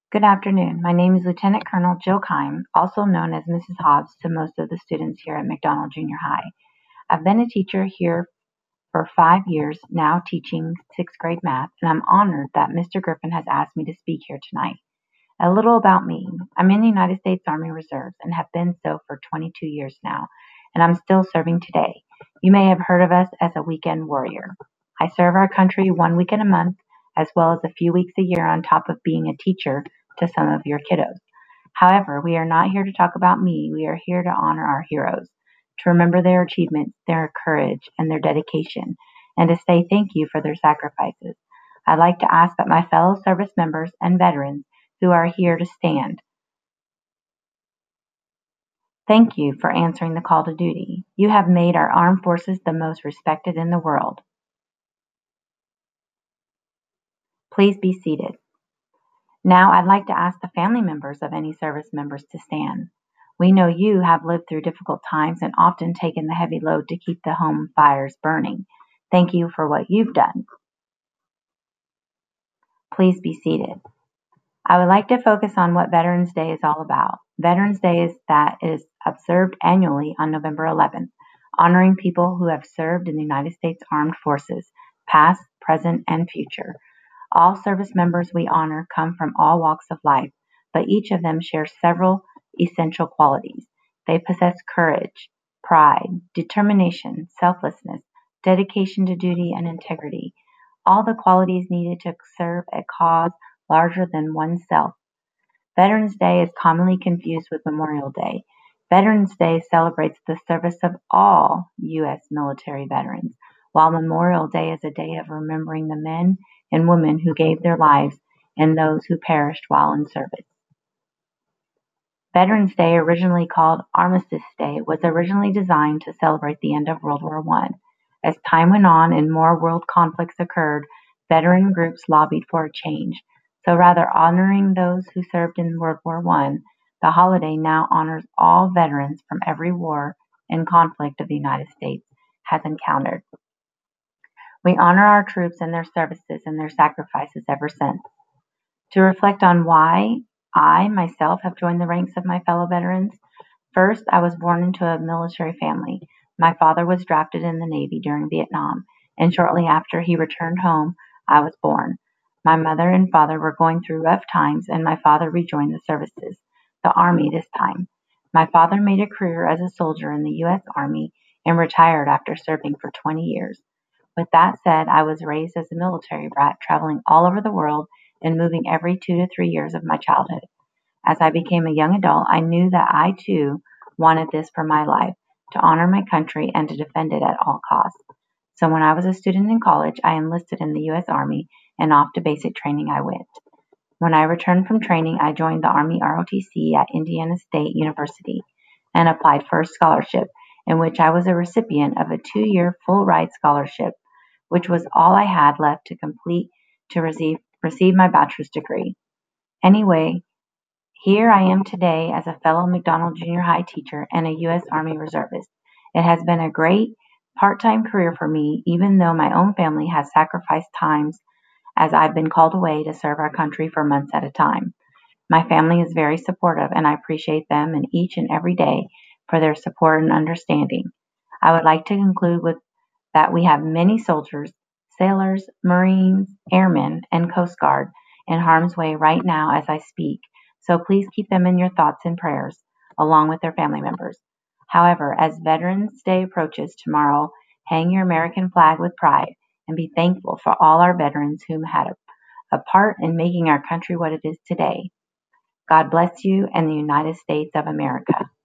Good afternoon. My name is Lieutenant Colonel Jill Kime, also known as Mrs. Hobbs to most of the students here at McDonald Junior High. I've been a teacher here for 5 years now, teaching sixth grade math, and I'm honored that Mr. Griffin has asked me to speak here tonight. A little about me. I'm in the United States Army Reserves and have been so for 22 years now, and I'm still serving today. You may have heard of us as a weekend warrior. I serve our country 1 weekend a month, as well as a few weeks a year on top of being a teacher to some of your kiddos. However, we are not here to talk about me. We are here to honor our heroes, to remember their achievements, their courage, and their dedication, and to say thank you for their sacrifices. I'd like to ask that my fellow service members and veterans who are here to stand. Thank you for answering the call to duty. You have made our armed forces the most respected in the world. Please be seated. Now I'd like to ask the family members of any service members to stand. We know you have lived through difficult times and often taken the heavy load to keep the home fires burning. Thank you for what you've done. Please be seated. I would like to focus on what Veterans Day is all about. Veterans Day is observed annually on November 11th, honoring people who have served in the United States Armed Forces, past, present, and future. All service members we honor come from all walks of life, but each of them shares several essential qualities. They possess courage, pride, determination, selflessness, dedication to duty, and integrity, all the qualities needed to serve a cause larger than oneself. Veterans Day is commonly confused with Memorial Day. Veterans Day celebrates the service of all U.S. military veterans, while Memorial Day is a day of remembering the men and women who gave their lives and those who perished while in service. Veterans Day, originally called Armistice Day, was originally designed to celebrate the end of World War I. As time went on and more world conflicts occurred, veteran groups lobbied for a change. So rather honoring those who served in World War I, the holiday now honors all veterans from every war and conflict of the United States has encountered. We honor our troops and their services and their sacrifices ever since. To reflect on why I myself have joined the ranks of my fellow veterans, first, I was born into a military family. My father was drafted in the Navy during Vietnam, and shortly after he returned home, I was born. My mother and father were going through rough times, and my father rejoined the services, the Army this time. My father made a career as a soldier in the U.S. Army and retired after serving for 20 years. With that said, I was raised as a military brat, traveling all over the world and moving every 2 to 3 years of my childhood. As I became a young adult, I knew that I too wanted this for my life, to honor my country and to defend it at all costs. So when I was a student in college, I enlisted in the U.S. Army, and off to basic training I went. When I returned from training, I joined the Army ROTC at Indiana State University and applied for a scholarship, in which I was a recipient of a 2-year full-ride scholarship, which was all I had left to complete to receive my bachelor's degree. Anyway, here I am today as a fellow McDonald Junior High teacher and a U.S. Army reservist. It has been a great part-time career for me, even though my own family has sacrificed times as I've been called away to serve our country for months at a time. My family is very supportive, and I appreciate them and each and every day for their support and understanding. I would like to conclude with that we have many soldiers, sailors, Marines, airmen, and Coast Guard in harm's way right now as I speak, so please keep them in your thoughts and prayers, along with their family members. However, as Veterans Day approaches tomorrow, hang your American flag with pride and be thankful for all our veterans whom had a part in making our country what it is today. God bless you and the United States of America.